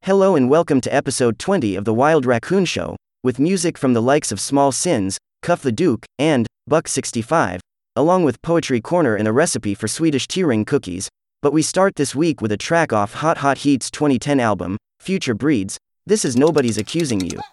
Hello and welcome to episode 20 of The Wild Raccoon Show, with music from the likes of Small Sins, Cuff the Duke, and Buck65, along with Poetry Corner and a recipe for Swedish tea-ring cookies. But we start this week with a track off Hot Hot Heat's 2010 album, Future Breeds. This is Nobody's Accusing You.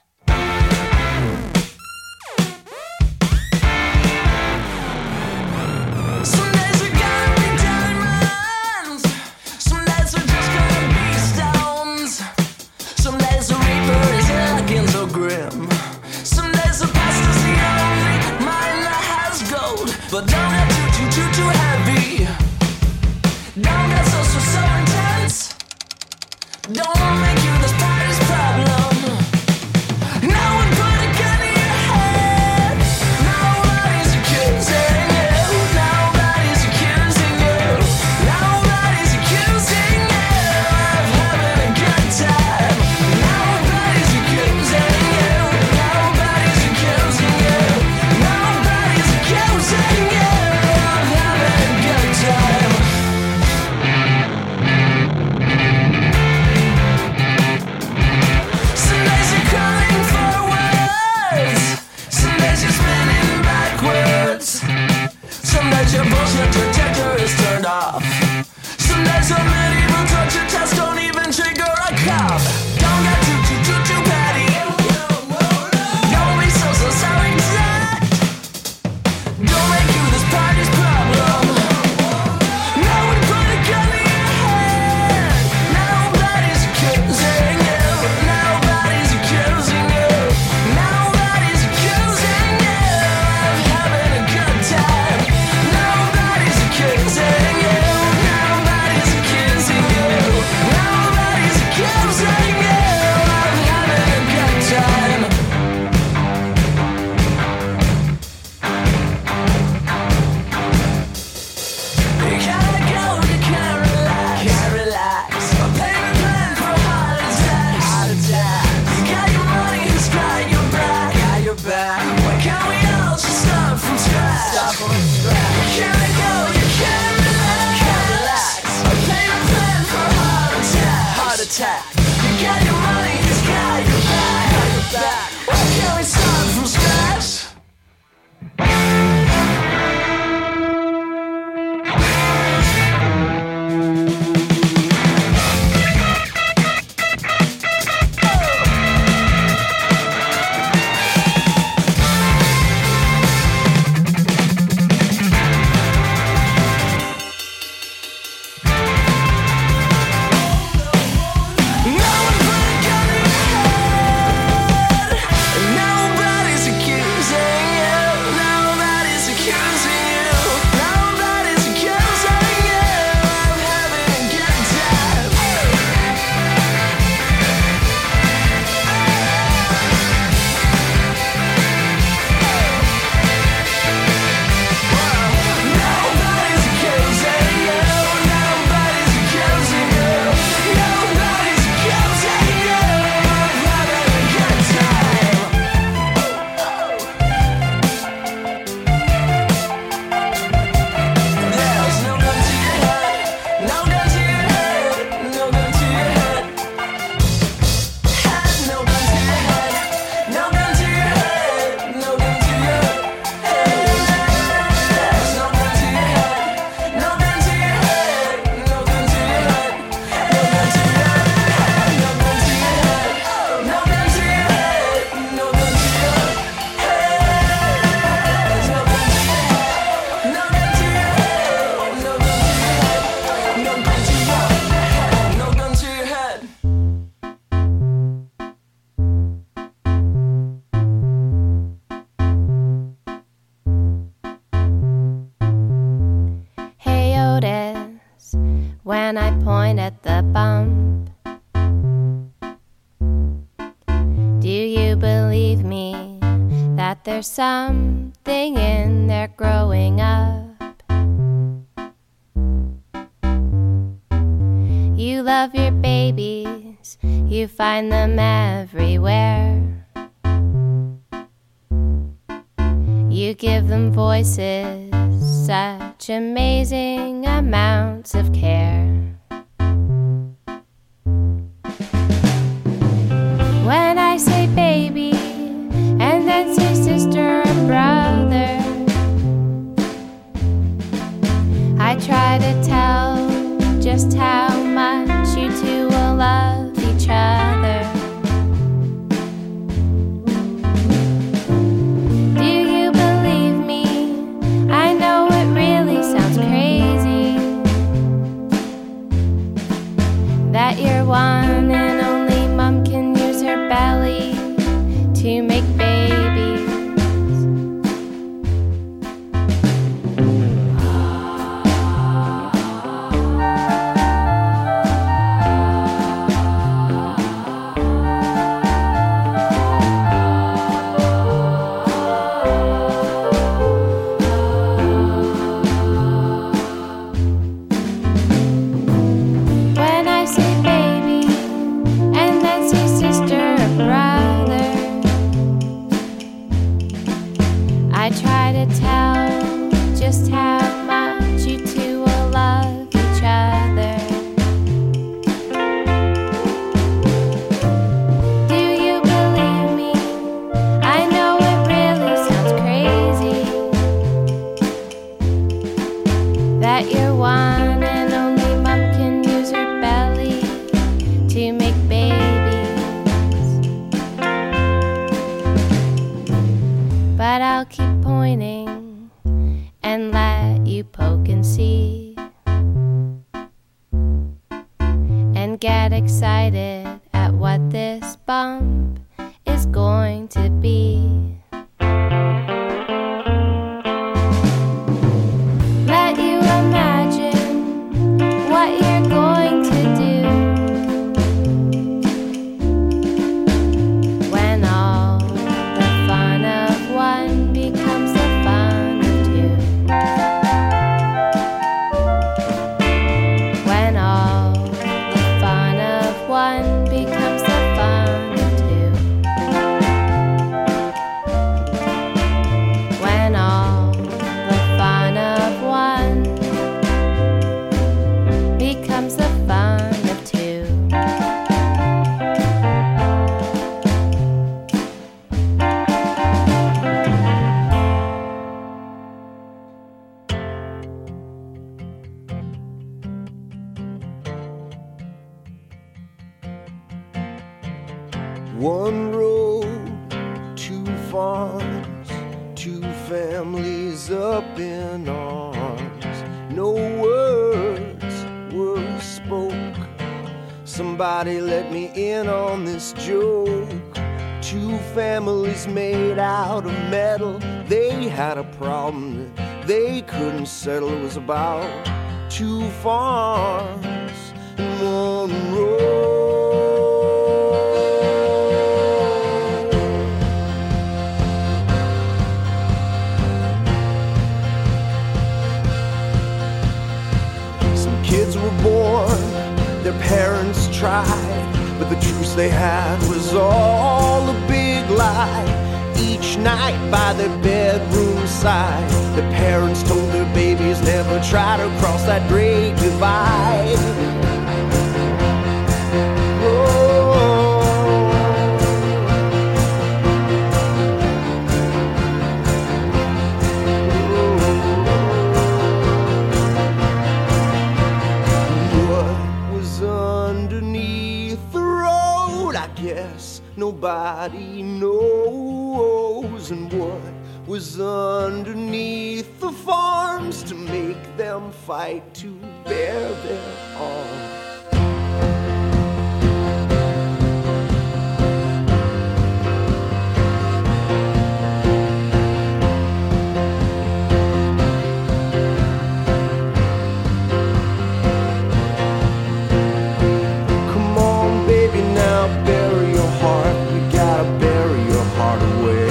But don't get too heavy. Don't get so intense. Don't make you this party's problem. No one put a gun in your head. Nobody's accusing you. Nobody's accusing you. Nobody's accusing you of having a good time. Nobody's accusing you. Nobody's accusing you. Nobody's accusing you. Your bullshit detector is turned off. Some days a medieval torture test don't even trigger a cop. Don't get too petty. Don't be so exact. Don't make you this party's problem. No one put a gun in your head. Nobody's accusing you. Nobody's accusing you. Nobody's accusing you of having a good time. Nobody's accusing you. Nobody's accusing you. Nobody's accusing you of having a good time. You gotta go, you can't relax. A payment plan for a heart attack. You got your money, who's got your back? Why can't we all just start from scratch? You can't go, you can't relax. A payment plan for a heart attack. You got your money, who's got your back? Why can't we start from scratch? When I point at the bump, do you believe me that there's something in there growing up? You love your babies, you find them everywhere. You give them voices, such amazing amounts of care. I'll keep pointing and let you poke and see, and get excited at what this bump is going to be. Let you imagine what you're going to do when all the fun of one becomes the fun of two. When all the fun of one becomes the fun of two. When all the fun of one becomes the fun of two. One road, two farms, two families up in arms. No words were spoke. Somebody let me in on this joke. Two families made out of metal. They had a problem that they couldn't settle. It was about two farms and one road. Kids were born, their parents tried, but the truce they had was all a big lie. Each night by their bedroom side, the parents told their babies never try to cross that great divide. Nobody knows, and what was underneath the farms to make them fight to bear their arms. Come on, baby, now bury your heart. You gotta bury your heart away.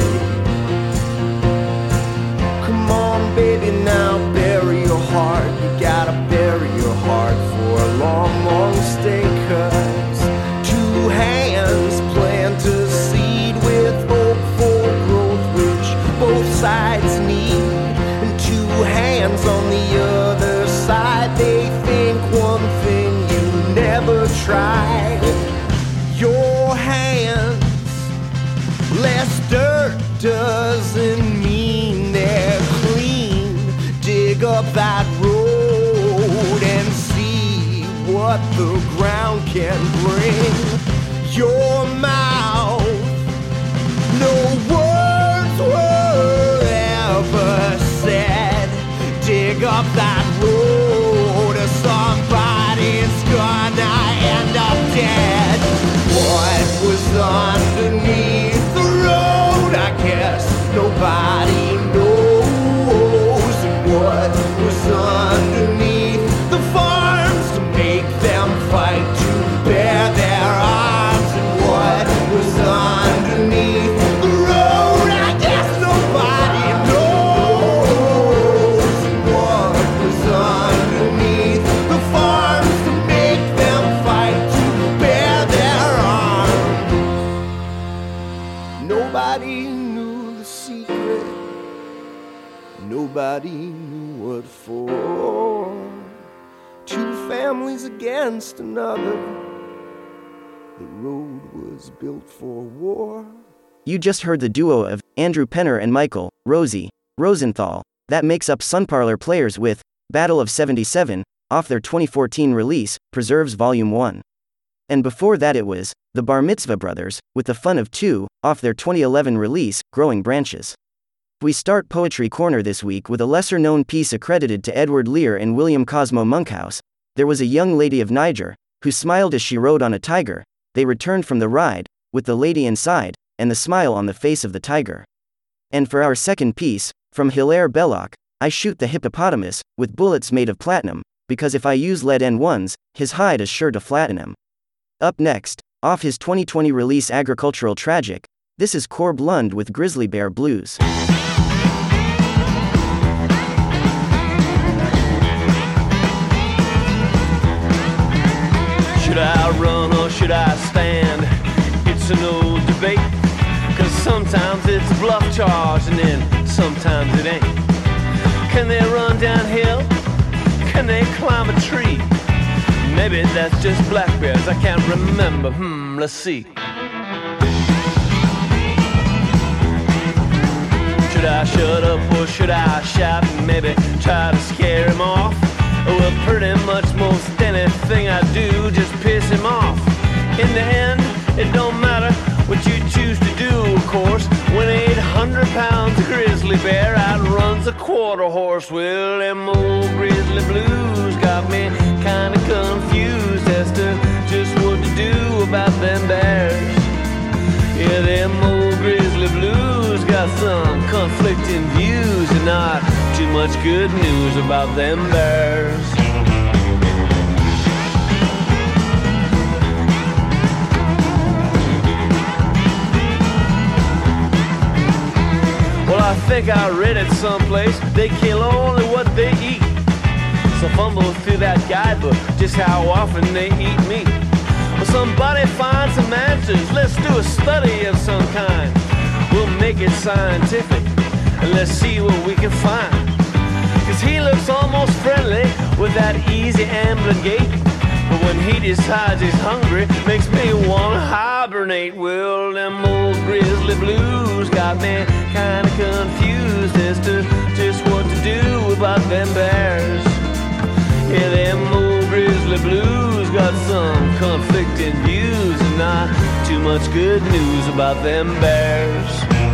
Come on, baby, now bury your heart. You gotta bury your heart for a long, long stay. 'Cause two hands plant a seed with hope for growth, which both sides need. And two hands on the other side, they think one thing you never tried. Your hands, less dirt doesn't mean they're clean. Dig up that road and see what the ground can bring. Your mouth, no words were ever said. Dig up that road or somebody's gonna end up dead. What was underneath the road, I guess nobody knows. And what was underneath the farms to make them fight to bear their arms. And what was underneath the road, I guess nobody knows. And what was underneath the farms to make them fight to bear their arms. Nobody knew the secret. Nobody knew what for. Two families against another. The road was built for war. You just heard the duo of Andrew Penner and Michael Rosie Rosenthal that makes up Sunparlor Players with Battle of 77 off their 2014 release, Preserves Volume 1. And before that it was the Bar Mitzvah Brothers with The Fun of Two off their 2011 release, Growing Branches. We start Poetry Corner this week with a lesser-known piece accredited to Edward Lear and William Cosmo Monkhouse. There was a young lady of Niger, who smiled as she rode on a tiger. They returned from the ride, with the lady inside, and the smile on the face of the tiger. And for our second piece, from Hilaire Belloc, I shoot the hippopotamus, with bullets made of platinum, because if I use lead N1s, his hide is sure to flatten him. Up next, off his 2020 release Agricultural Tragic, this is Corb Lund with Grizzly Bear Blues. Should I run or should I stand? It's an old debate. Cause sometimes it's a bluff charge and then sometimes it ain't. Can they run downhill? Can they climb a tree? Maybe that's just black bears, I can't remember. Let's see. Should I shut up or should I shout and maybe try to scare him off? Well, pretty much most anything I do just piss him off. In the end, it don't matter what you choose to do, of course. When 800 pounds of grizzly bear outruns a quarter horse, well, them old grizzly blues got me kinda confused as to just what to do about them bears. Yeah, them old grizzly blues got some conflicting views and not too much good news about them bears. Well, I think I read it someplace, they kill only what they eat. So fumble through that guidebook, just how often they eat meat. Well, somebody find some answers, let's do a study of some kind. We'll make it scientific, and let's see what we can find. Cause he looks almost friendly with that easy ambling gait. But when he decides he's hungry, makes me wanna hibernate. Well, them old grizzly blues got me kinda confused as to just what to do about them bears. Yeah, them old grizzly blues got some conflicting views and not too much good news about them bears.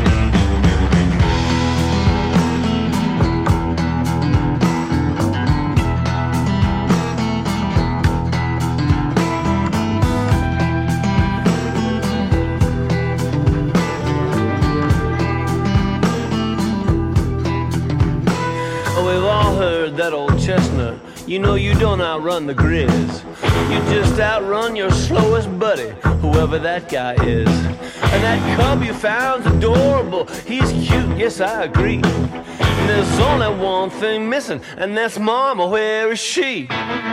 We've all heard that old chestnut. You know you don't outrun the grizz. You just outrun your slowest buddy, whoever that guy is. And that cub you found's adorable. He's cute, yes I agree. And there's only one thing missing, and that's Mama, where is she?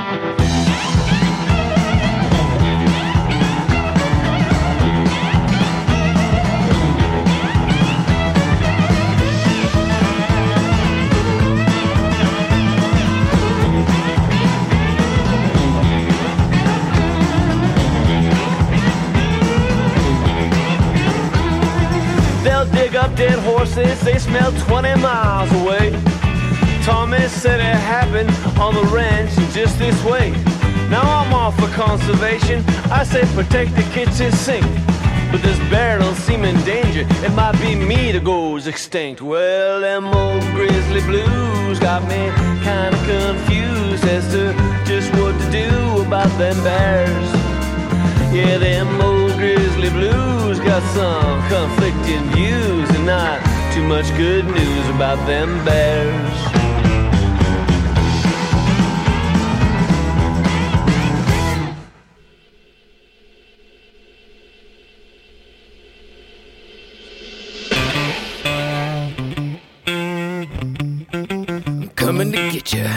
Dig up dead horses, they smell 20 miles away. Tommy said it happened on the ranch just this way. Now I'm all for conservation, I say protect the kitchen sink. But this bear don't seem in danger, it might be me that goes extinct. Well, them old grizzly blues got me kinda confused as to just what to do about them bears. Yeah, them old grizzly blues got some conflicting views and not too much good news about them bears. I'm coming to get ya.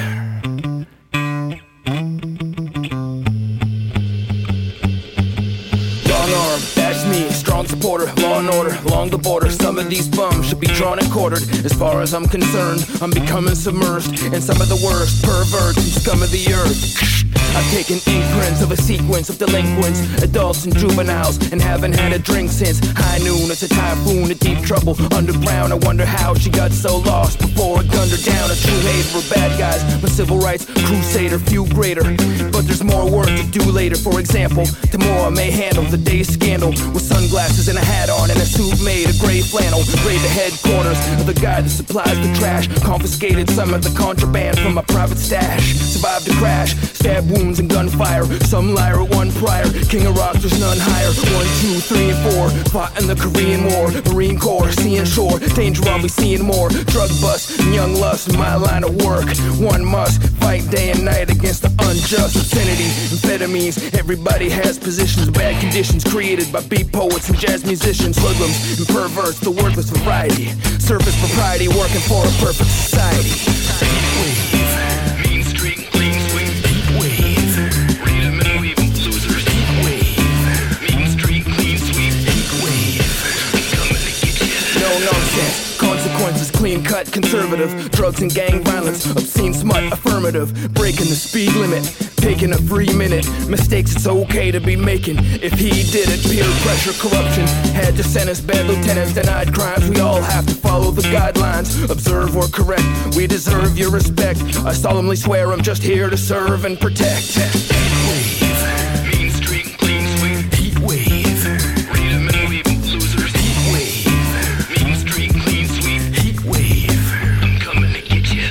Supporter, law and order, along the border. Some of these bums should be drawn and quartered. As far as I'm concerned, I'm becoming submerged in some of the worst perverts and scum of the earth. I've taken imprints of a sequence of delinquents, adults and juveniles, and haven't had a drink since high noon. It's a typhoon, a deep trouble underground. I wonder how she got so lost before it gunned her down. A true hate for bad guys, but civil rights crusader, few greater. But there's more work to do later. For example, tomorrow I may handle the day's scandal with sunglasses and a hat on and a suit made of gray flannel. Raid the headquarters of the guy that supplies the trash. Confiscated some of the contraband from a private stash. Survived a crash, stab wounds and gunfire. Some liar at one prior, king of rocks, there's none higher. 1, 2, 3, and 4, fought in the Korean War. Marine Corps, sea and shore, danger I'll be seeing more. Drug bust and young lust, my line of work. One must fight day and night against the unjust. Obscenity, amphetamines, everybody has positions. Bad conditions created by beat poets and jazz musicians. Hoodlums and perverts, the worthless variety. Surface propriety, working for a perfect society. Heat wave, mean street, clean sweep. Heat wave, read 'em and weave 'em losers. Heat wave, mean street, clean sweep. Heat wave, I'm coming to get you. No nonsense. Consequences, clean cut, conservative. Drugs and gang violence, obscene smut, affirmative. Breaking the speed limit, taking a free minute. Mistakes it's okay to be making. If he did it, peer pressure, corruption. Had to sentence bad lieutenants, denied crimes. We all have to follow the guidelines. Observe or correct, we deserve your respect. I solemnly swear I'm just here to serve and protect. Heat wave, mean street, clean sweep. Heat wave, read 'em and weave 'em losers. Heat wave, mean street, clean sweep. Heat wave, I'm coming to get you.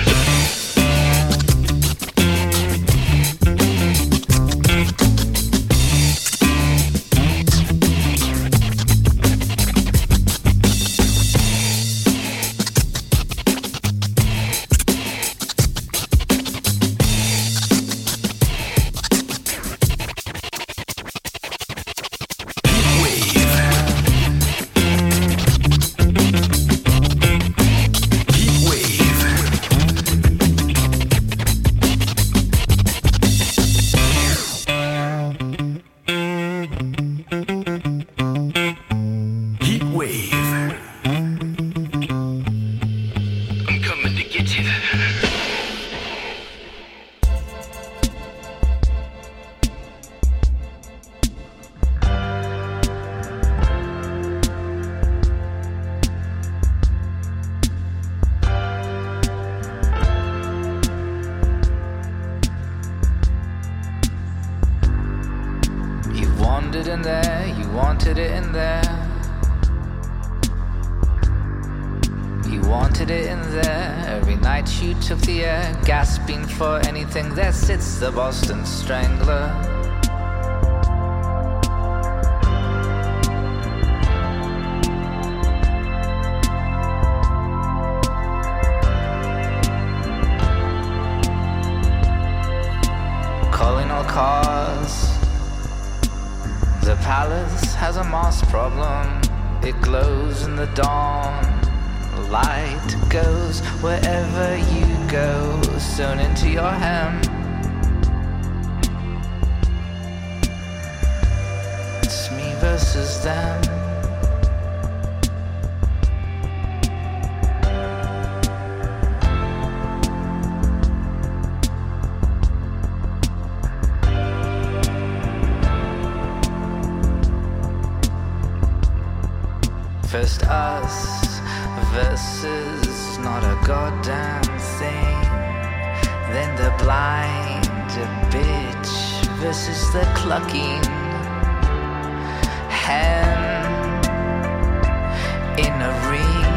There sits the Boston Strangler. Calling all cars. The palace has a moss problem. It glows in the dawn. Light goes wherever you go, sewn into your hem. It's me versus them. First us versus not a goddamn thing. Then the blind bitch versus the clucking hen in a ring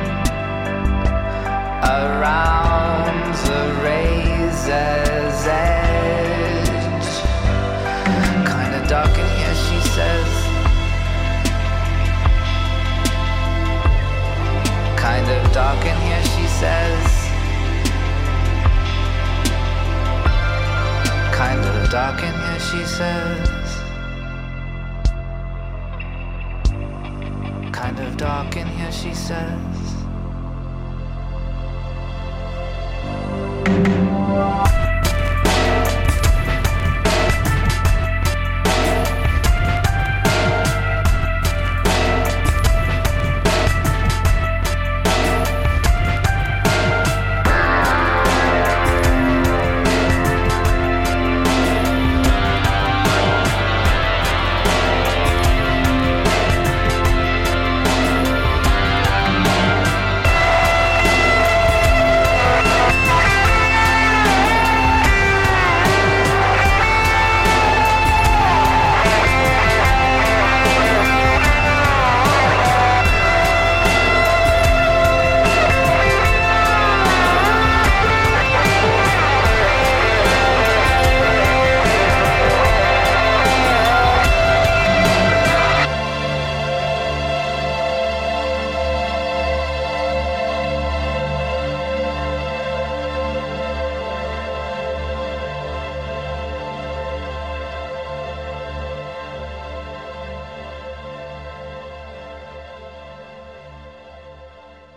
around the razor's edge. Kinda dark in here, she says. Kind of dark in here, she says. Kind of dark in here, she says. Kind of dark in here, she says.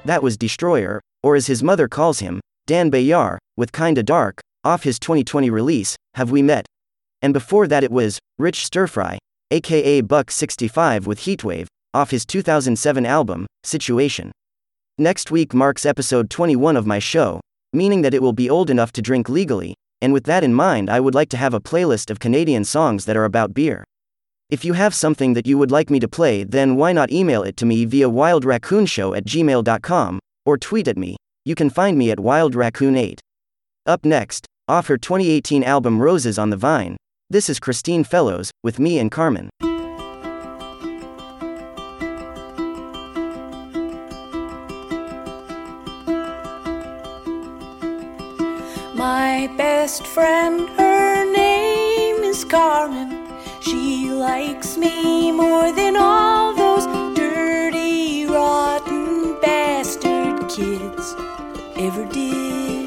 That was Destroyer, or as his mother calls him, Dan Bayar, with Kinda Dark, off his 2020 release, Have We Met? And before that it was Rich Stirfry, aka Buck 65 with Heatwave, off his 2007 album, Situation. Next week marks episode 21 of my show, meaning that it will be old enough to drink legally, and with that in mind I would like to have a playlist of Canadian songs that are about beer. If you have something that you would like me to play, then why not email it to me via wildraccoonshow@gmail.com, or tweet at me. You can find me at wildraccoon8. Up next, off her 2018 album Roses on the Vine, this is Christine Fellows, with Me and Carmen. My best friend, her name is Carmen. She likes me more than all those dirty, rotten bastard kids ever did.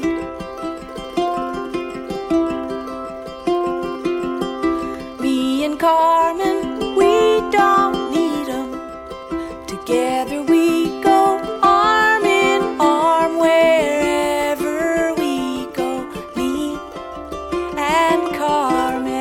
Me and Carmen, we don't need 'em. Together we go arm in arm wherever we go. Me and Carmen.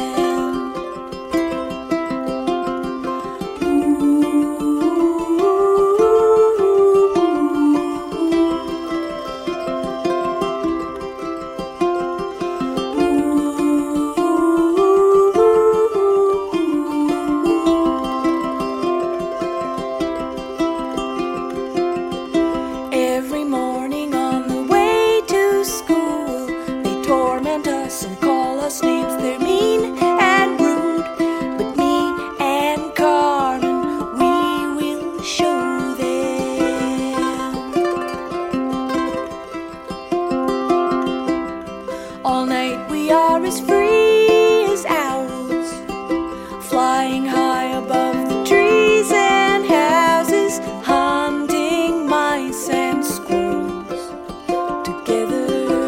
Every morning on the way to school, they torment us and call us names. They're mean and rude, but me and Carmen, we will show them. All night we are as free as owls, flying high above the trees and houses, hunting mice and squirrels together.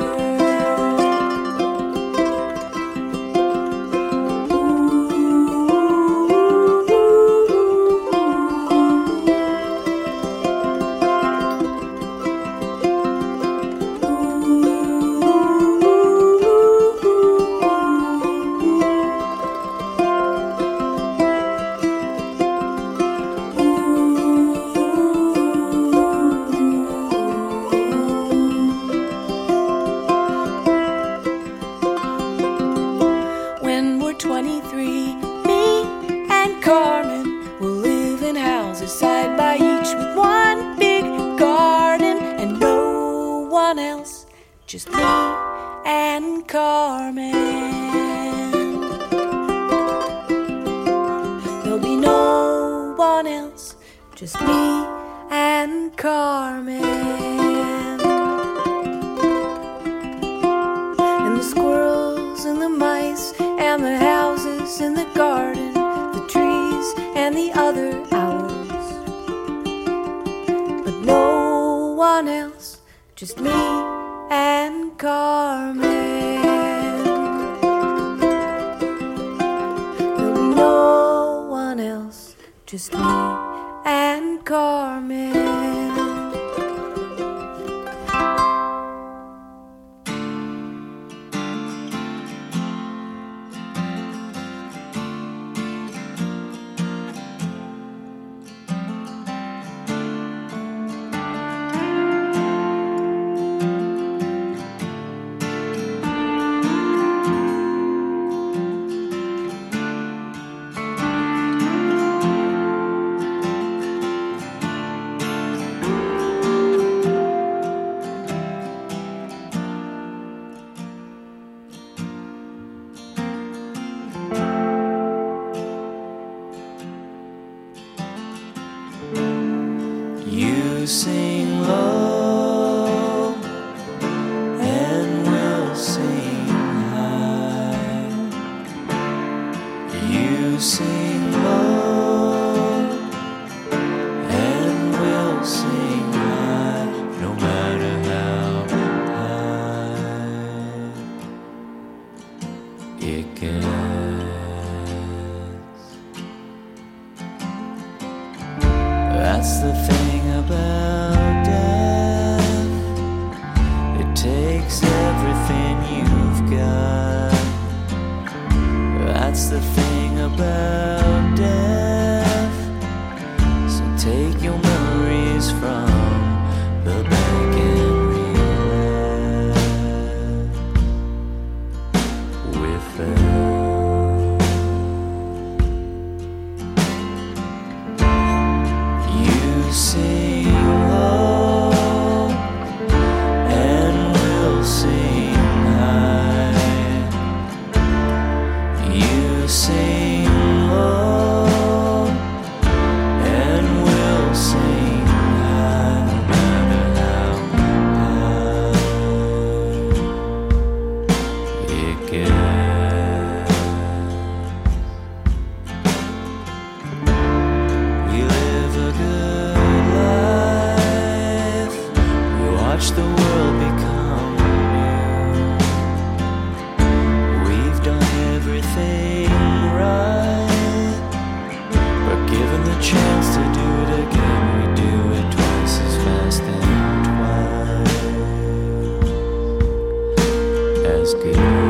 When we're 23, me and Carmen will live in houses side by each with one big garden and no one else, just me and Carmen. There'll be no one else, just me and Carmen. And the squirrels and the mice and the houses and the garden, the trees and the other owls, but no one else, just me and Carmen. There'll be no one else, just me and Carmen. You sing low and we'll sing high. You sing low and we'll sing high, no matter how high it gets. That's the thing about death. the thing about death. So take your memories from the back and relive with them. You sing low and we'll sing high. You sing low and we'll sing high, no matter how high it gets. We live a good life. We watch the world become new. We've done everything right, but given the chance to do it again, we do it twice as fast and twice as good.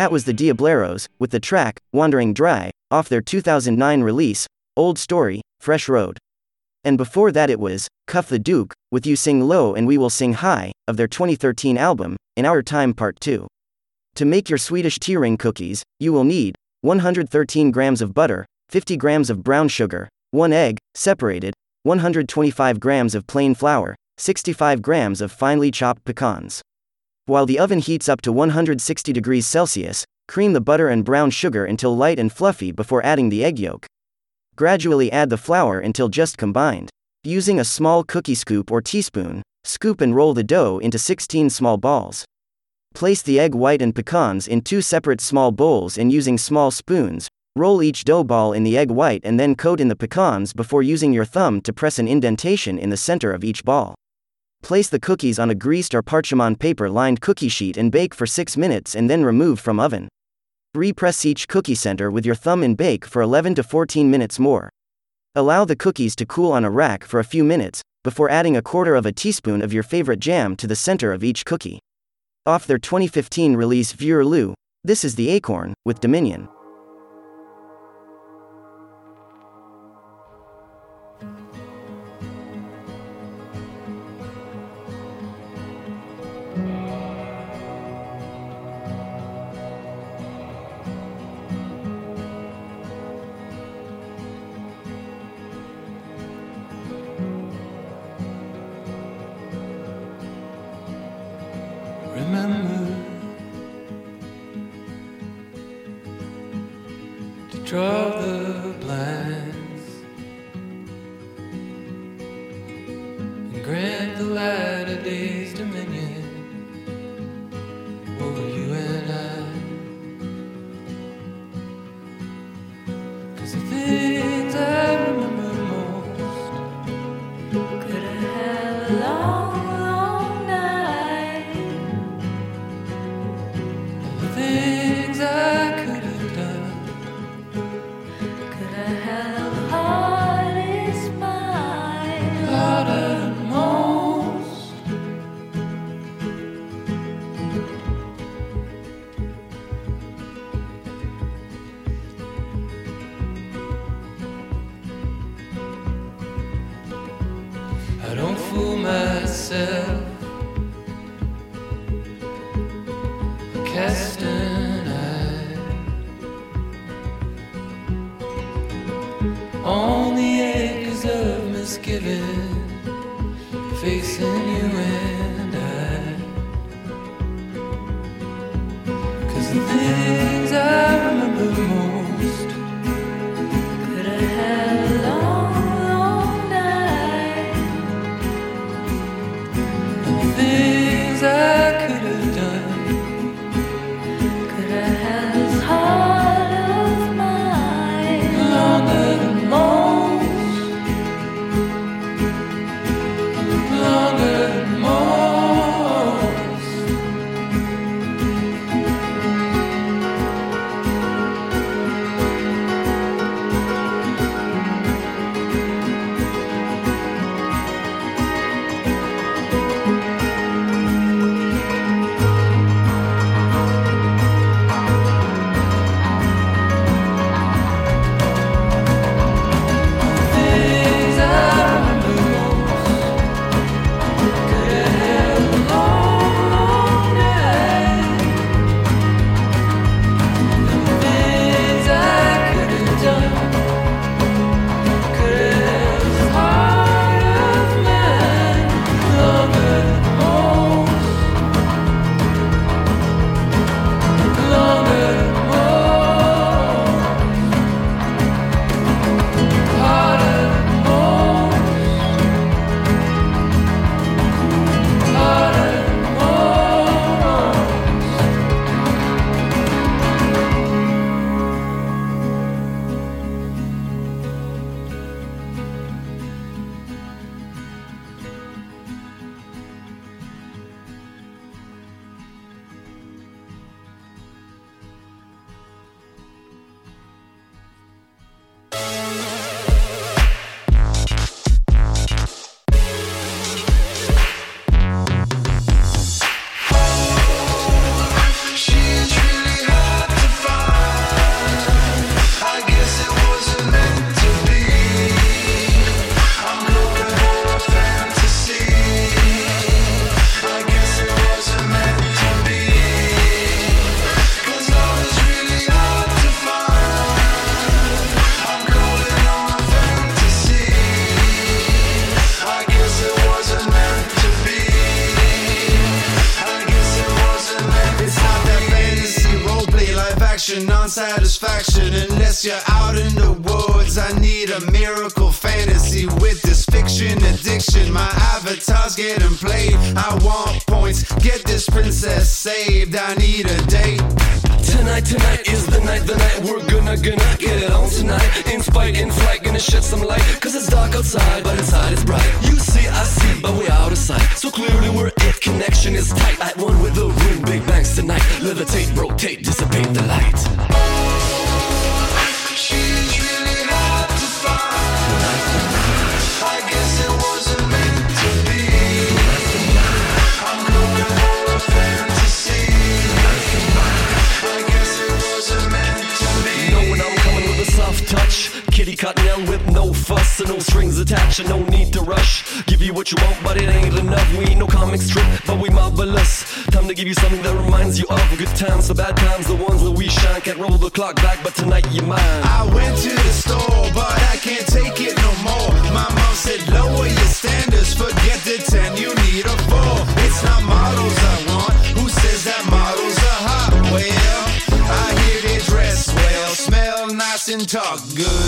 That was the Diableros, with the track, Wandering Dry, off their 2009 release, Old Story, Fresh Road. And before that it was, Cuff the Duke, with You Sing Low and We Will Sing High, of their 2013 album, In Our Time Part 2. To make your Swedish tea ring cookies, you will need 113 grams of butter, 50 grams of brown sugar, 1 egg, separated, 125 grams of plain flour, 65 grams of finely chopped pecans. While the oven heats up to 160 degrees Celsius, cream the butter and brown sugar until light and fluffy before adding the egg yolk. Gradually add the flour until just combined. Using a small cookie scoop or teaspoon, scoop and roll the dough into 16 small balls. Place the egg white and pecans in 2 separate small bowls and using small spoons, roll each dough ball in the egg white and then coat in the pecans before using your thumb to press an indentation in the center of each ball. Place the cookies on a greased or parchment paper-lined cookie sheet and bake for 6 minutes and then remove from oven. Repress each cookie center with your thumb and bake for 11 to 14 minutes more. Allow the cookies to cool on a rack for a few minutes, before adding 1/4 teaspoon of your favorite jam to the center of each cookie. Off their 2015 release Vur Lu, this is The Acorn, with Dominion. Remember to draw the blinds and grant the light of day's dominion over you and I. 'Cause the things I remember most Could I have a long, long night? the things I could have done. Could I have a heart is mine? Harder than most. I don't fool myself. Cast an eye on the acres of misgiving, facing you and I. 'Cause the things I remember most Could I have a long, long night? and the things I could have done. Could I have this heart of mine? Longer than most. Longer than most. unless you're out in the woods. I need a miracle fantasy with this fiction addiction. My avatar's getting played. I want points, get this princess saved. I need a date. Tonight is the night we're gonna get it on tonight. In spite, in flight, gonna shed some light. Cause it's dark outside, but inside it's bright. You see, I see, but we're out of sight. So clearly we're it, connection is tight. At one with the room, big bangs tonight. Levitate, rotate, dissipate the light. She's really hard to find. I guess it wasn't meant to be. I'm looking for a fantasy. I guess it wasn't meant to be. You know when I'm coming with a soft touch. Kitty Cottonelle with no fuss and no strings attached and no need to rush. Give you what you want, but it ain't enough. We ain't no comic strip, but we marvelous. Time to give you something that reminds you of good times. So bad times, the ones where we shine. Can't roll the clock back, but tonight you're mine. I went to the store, but I can't take it no more. My mom said lower your standards, forget the 10, you need a 4. It's not models I want, who says that models are hot? Well, I hear they dress well, smell nice and talk good.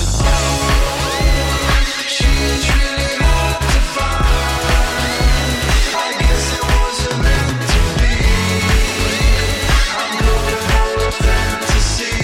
She's really hard to find. I guess it wasn't meant to be. I'm looking for a fantasy.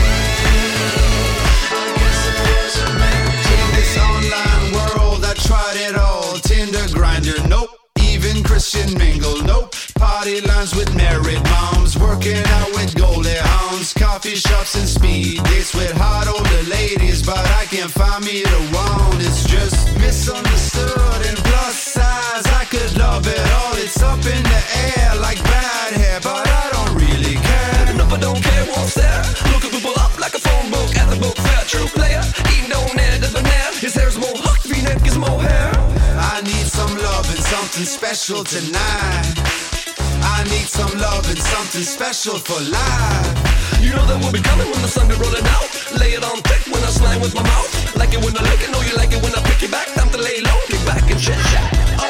I guess it wasn't meant to In this online world, I tried it all. Tinder, Grindr, nope. Even Christian Mingle, nope. Party lines with married moms, working out with goldie hounds, coffee shops and speed dates with hot older ladies, but I can't find me the one. It's just misunderstood and plus size. I could love it all. It's up in the air like bad hair, but I don't really care. No, I don't care what's there. Look at people up like a phone book at the book fair. True player, even don't near the banana. His hair's more hooked, V-neck is more hair. I need some love and something special tonight. I need some love and something special for life. You know that we'll be coming when the sun be rolling out. Lay it on thick when I slime with my mouth. Like it when I lick it, know you like it when I pick you back. Time to lay low, kick back and chit chat. Oh,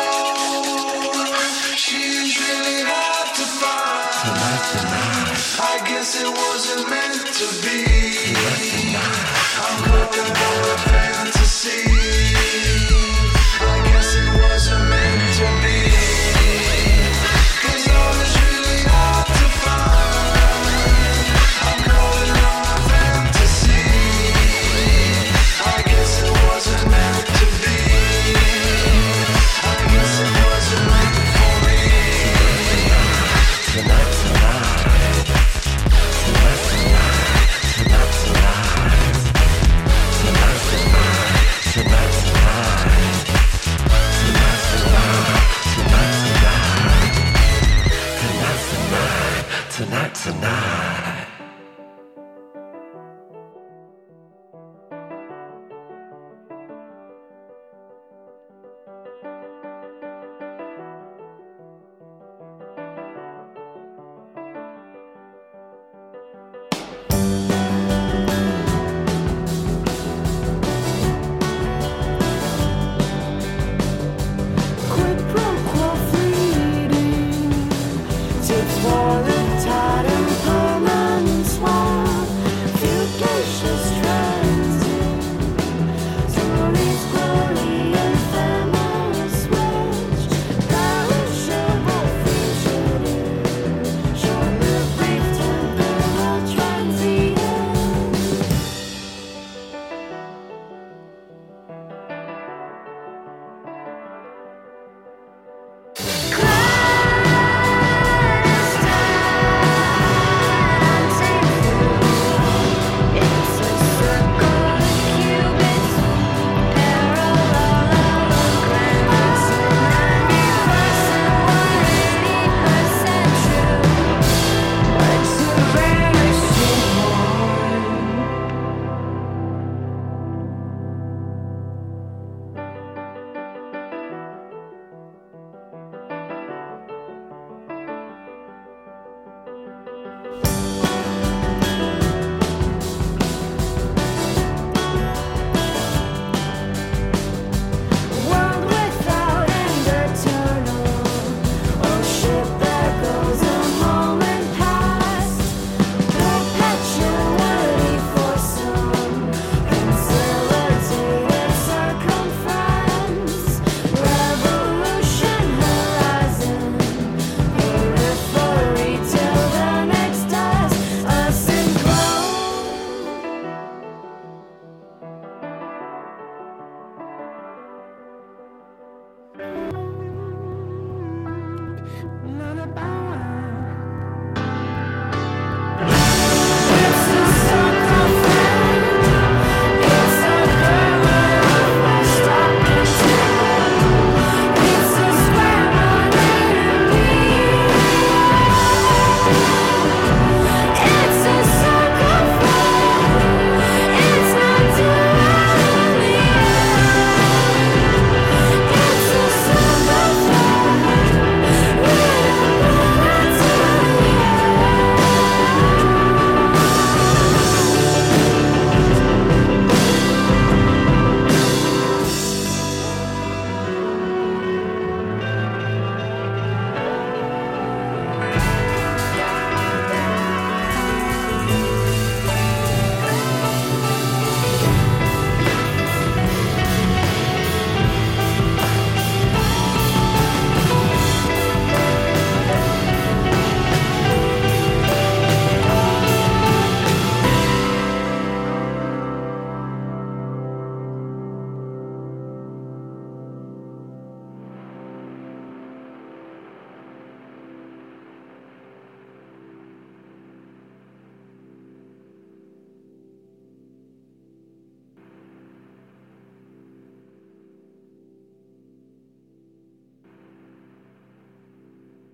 she's really hard to find. I guess it wasn't meant to be. I'm looking for a fantasy. I guess it wasn't meant to be. 'Cause love is really hard to find. I'm going on a fantasy. I guess it wasn't meant to be. I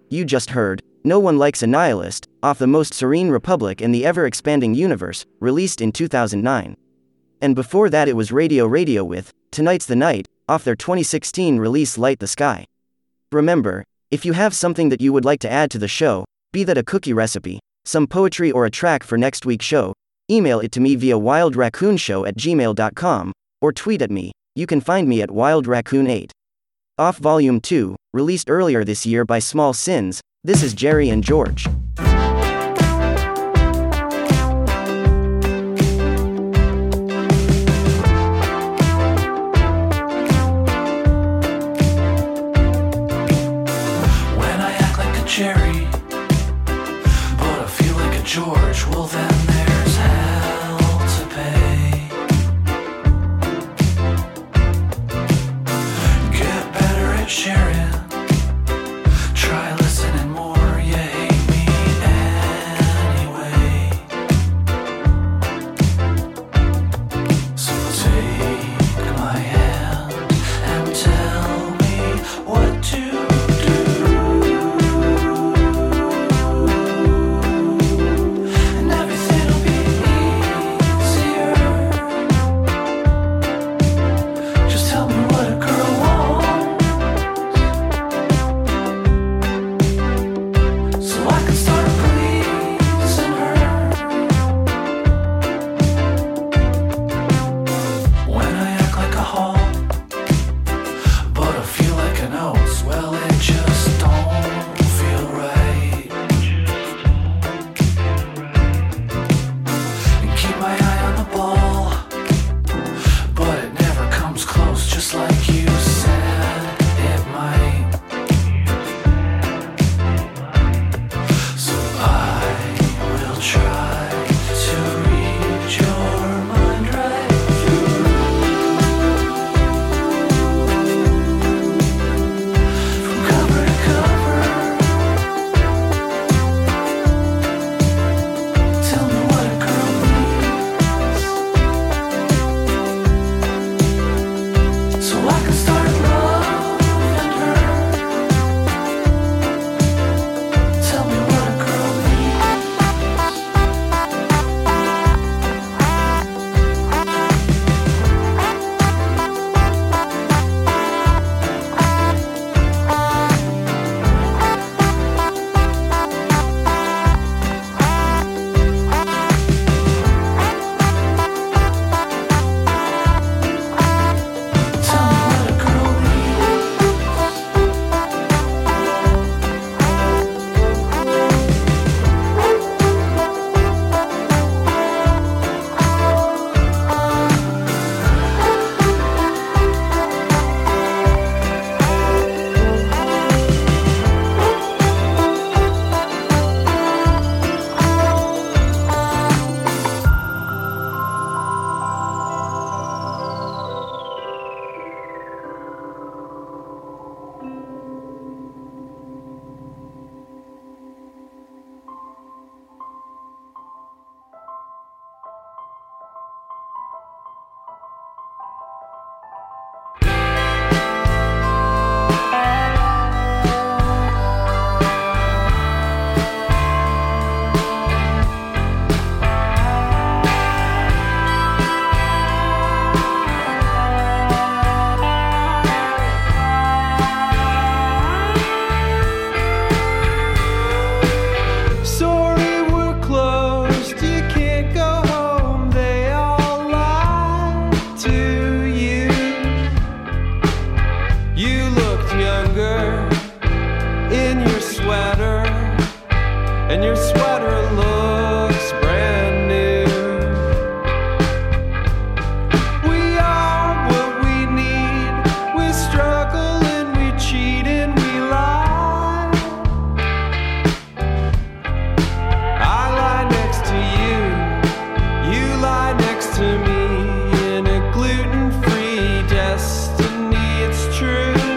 You just heard No One Likes a Nihilist, off The Most Serene Republic in the Ever-Expanding Universe, released in 2009. And before that it was Radio with Tonight's the Night, off their 2016 release Light the Sky. Remember, if you have something that you would like to add to the show, be that a cookie recipe, some poetry or a track for next week's show, email it to me via wildraccoonshow@gmail.com, or tweet at me. You can find me at wildraccoon8. Off Volume 2, released earlier this year by Small Sins, this is Jerry and George. Jerry, but I feel like a George. Well, then there's hell to pay. Get better at sharing. Try listening more. You hate me anyway. So take my hand and tell me what to do.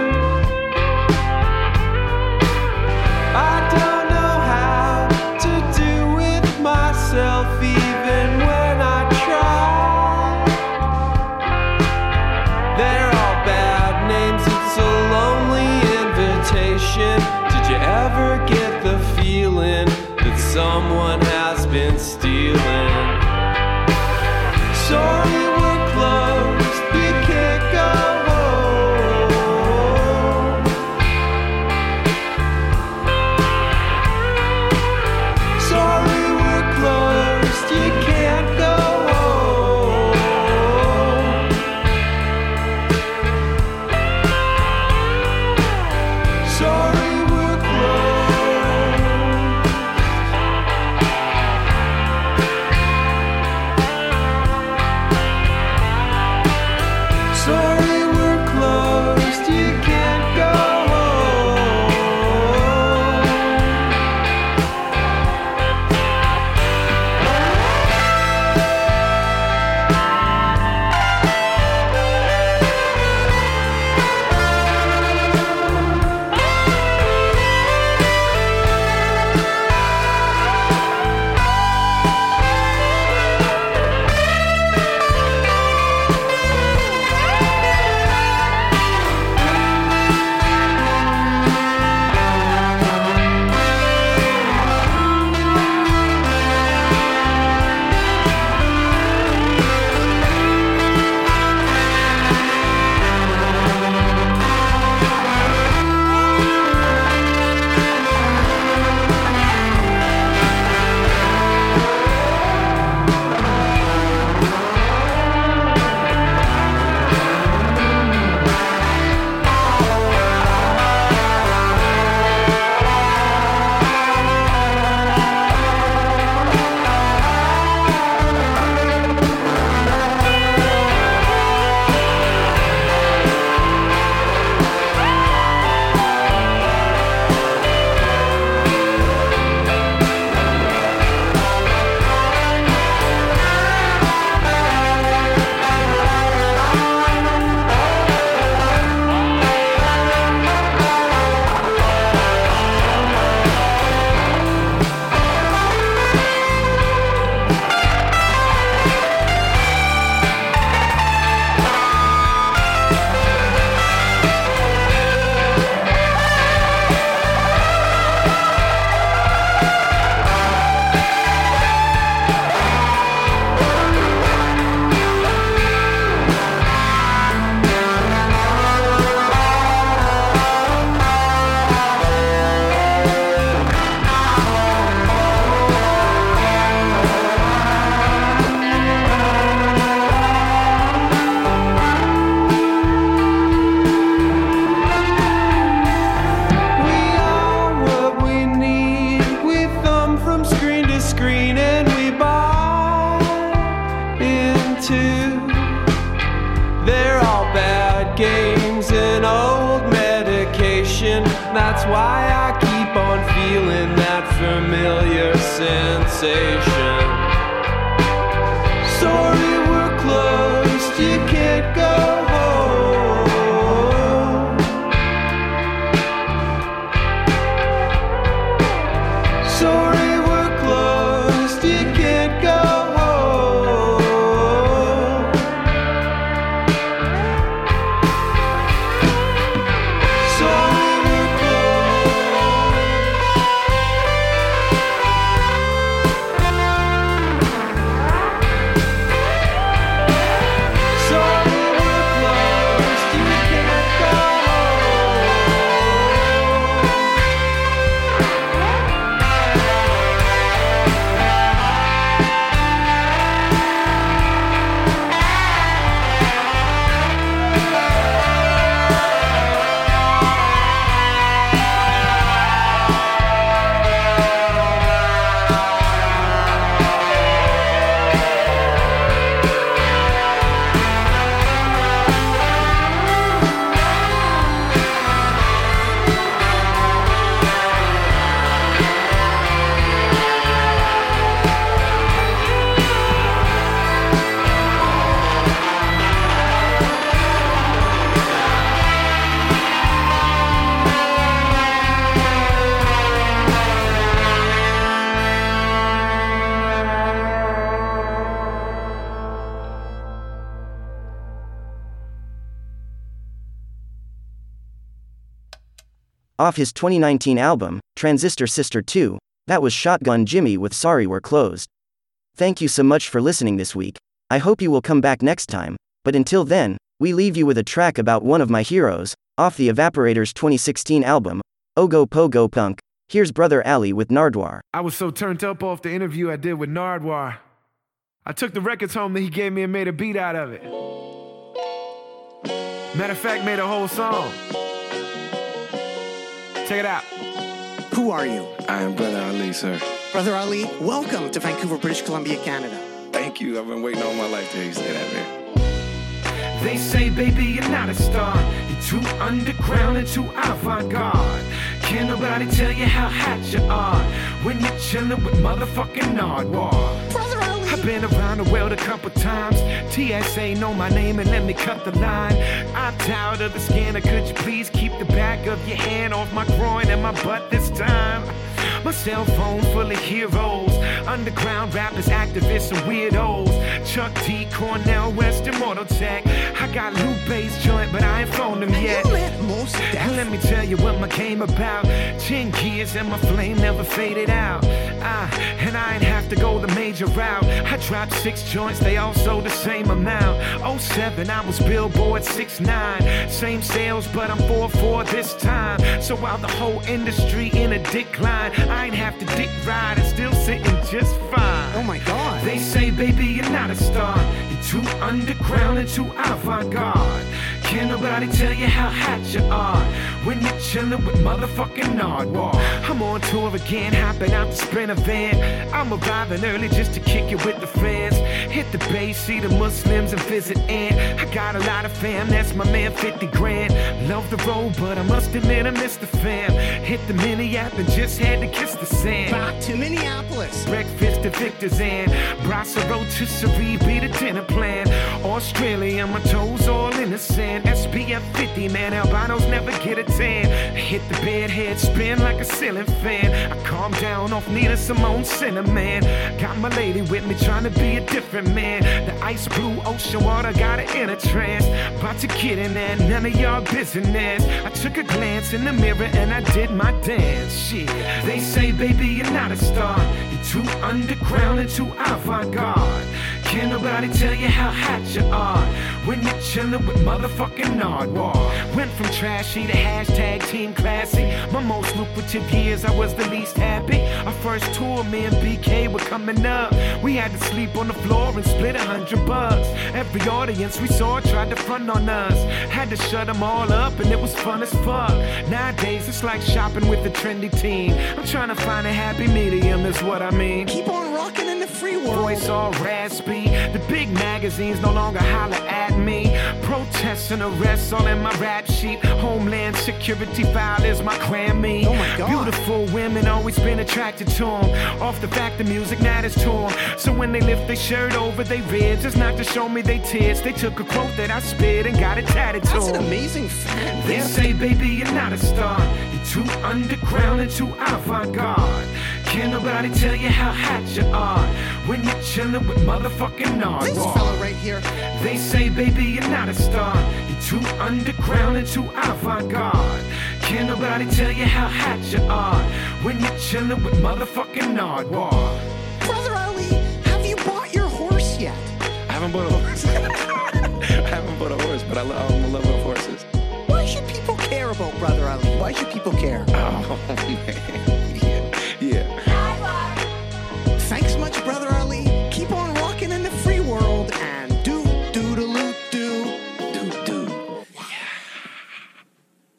To sensation. That's why I keep on feeling that familiar sensation. Sorry, we're closed, you can't go home. Sorry, we're closed, you can't go home. Sorry, we're Off his 2019 album, Transistor Sister 2, that was Shotgun Jimmy with Sorry We're Closed. Thank you so much for listening this week. I hope you will come back next time, but until then, we leave you with a track about one of my heroes, off the Evaporators 2016 album, Ogo Pogo Punk. Here's Brother Ali with Nardwuar. I was so turned up off the interview I did with Nardwuar. I took the records home that he gave me and made a beat out of it. Matter of fact, made a whole song. Check it out. Who are you? I am Brother Ali, sir. Brother Ali, welcome to Vancouver, British Columbia, Canada. Thank you. I've been waiting all my life to hear you say that, man. They say, baby, you're not a star. You're too underground and too avant-garde. Can't nobody tell you how hot you are when you're chilling with motherfucking Nardwuar. Brother Ali! I've been around the world a couple times. TSA know my name and let me cut the line. I'm tired of the scanner. Could you please keep the back of your hand off my groin and my butt this time? My cell phone full of heroes, underground rappers, activists, and weirdos. Chuck D, Cornell, West, and Mortal Tech. I got Lupe's joint, but I ain't phoned him yet. Let me tell you what my game about. 10 years and my flame never faded out. And I ain't have to go the major route. I dropped 6 joints, they all sold the same amount. 07, I was Billboard 6'9". Same sales, but I'm 4'4" this time. So while the whole industry in a decline, I ain't have to dick ride and still sitting just fine. Oh my God. They say, baby, you're not a star. You're too underground and too avant-garde. Can't nobody tell you how hot you are when you're chilling with motherfucking Nardwuar. I'm on tour again, hopping out the Sprinter van. I'm arriving early just to kick it with the fans. Hit the Bay, see the Muslims and visit Ant. I got a lot of fam, that's my man, 50 grand. Love the road, but I must admit I miss the fam. Hit the mini app and just had to kiss the sand. Back to Minneapolis. Breakfast to Victor's and Brasa Road to Surrey, be the dinner plan. Australia, my toes all in the sand. SPF 50, man, albinos never get a tan. Hit the bed, head spin like a ceiling fan. I calm down off Nina Simone Cinnamon. Got my lady with me, trying to be a different man. The ice blue ocean water got her in a trance. About to get in there, none of y'all business. I took a glance in the mirror and I did my dance. Shit, they say, baby, you're not a star. You're too underground and too avant-garde. Can't nobody tell you how hot you are when you're chilling with motherfucking Nardwuar. Went from trashy to hashtag team classy. My most lucrative years, I was the least happy. Our first tour, me and BK were coming up. We had to sleep on the floor and split $100. Every audience we saw tried to front on us. Had to shut them all up and it was fun as fuck. Nowadays it's like shopping with a trendy teen. I'm trying to find a happy medium, is what I mean. Keep on rocking in the free world. Voice all raspy. The big magazines no longer holler at me. Protests and arrests all in my rap sheet. Homeland Security file is my Grammy. Oh my God. Beautiful women always been attracted to them. Off the fact the music matters to them. So when they lift their shirt over their ribs, it's not to show me they tears. They took a quote that I spit and got it tatted to That's them. an amazing fact. They say, baby, you're not a star. You're too underground and too avant-garde. Can't nobody tell you how hot you are when you're chillin' with motherfucking Nardwuar. This fella right here. They say, baby, you're not a star. You're too underground and too avant-garde. Can't nobody tell you how hot you are when you're chillin' with motherfucking Nardwuar. Brother Ali, have you bought your horse yet? I haven't bought a horse. I haven't bought a horse, but I'm in love with horses. Why should people care about Brother Ali? Why should people care? Oh, man.